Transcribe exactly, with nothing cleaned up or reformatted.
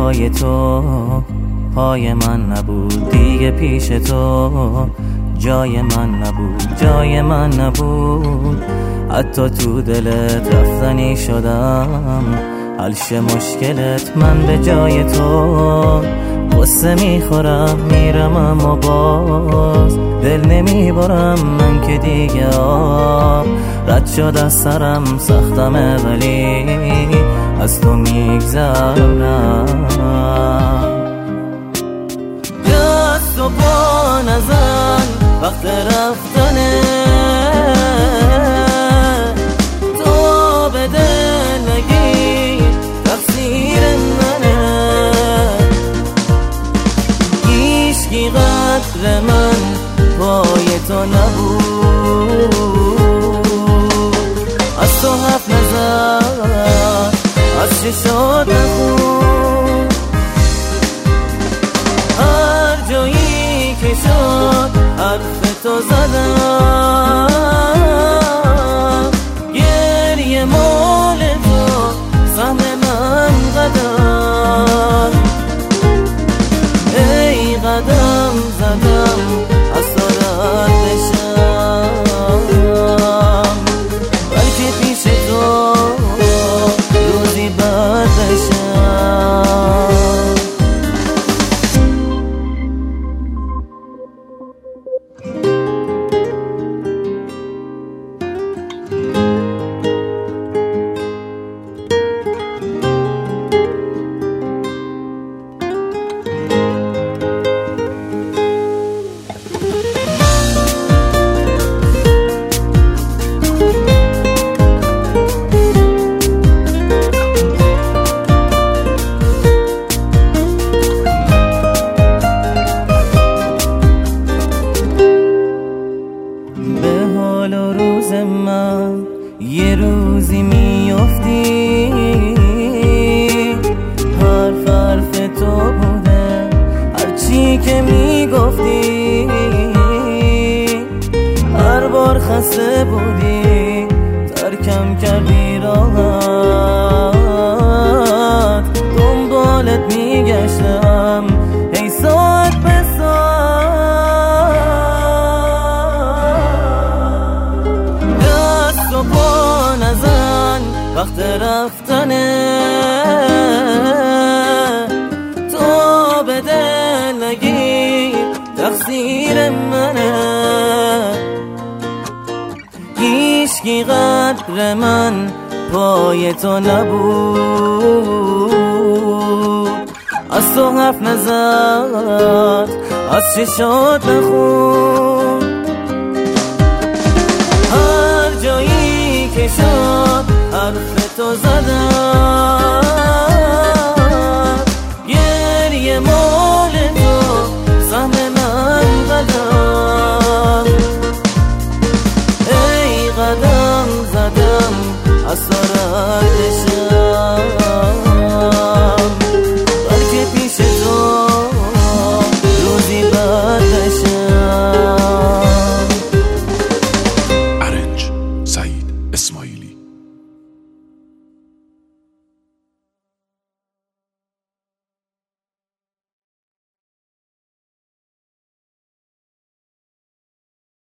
جای تو پای من نبود دیگه، پیش تو جای من نبود، جای من نبود. حتی تو دلت رفتنی شدم، حل شه مشکلت من به جای تو. قصه میخورم میرم اما باز دل نمیبارم من که دیگه آب رد شد از سرم، سختمه ولی از تو میگذرم. دست و پا نزن وقت رفتنه، تو به دل نگیر تقصیر منه. هیچکی قدر من پای تو نبود، از تو حرف نزد از چشات نخون. هر جایی که شد حرف تو زدم، گریه مال تو سهم من قدم. ای قدم زدم از سرت بشم، بلکه پیش تو روزی بد بشم. من یه روزی میافتی، حرف حرف تو بوده هرچی که میگفتی. هر بار خسته بودی ترکم کردی راحت، دنبالت میگشتم ای ساعت به وقت رفتنه. تو به دل نگیر تقصیر منه. هیچکی قدر من پای تو نبود، از تو حرف نزد از چشات نخون. هر جایی که شد حرف تو زدم،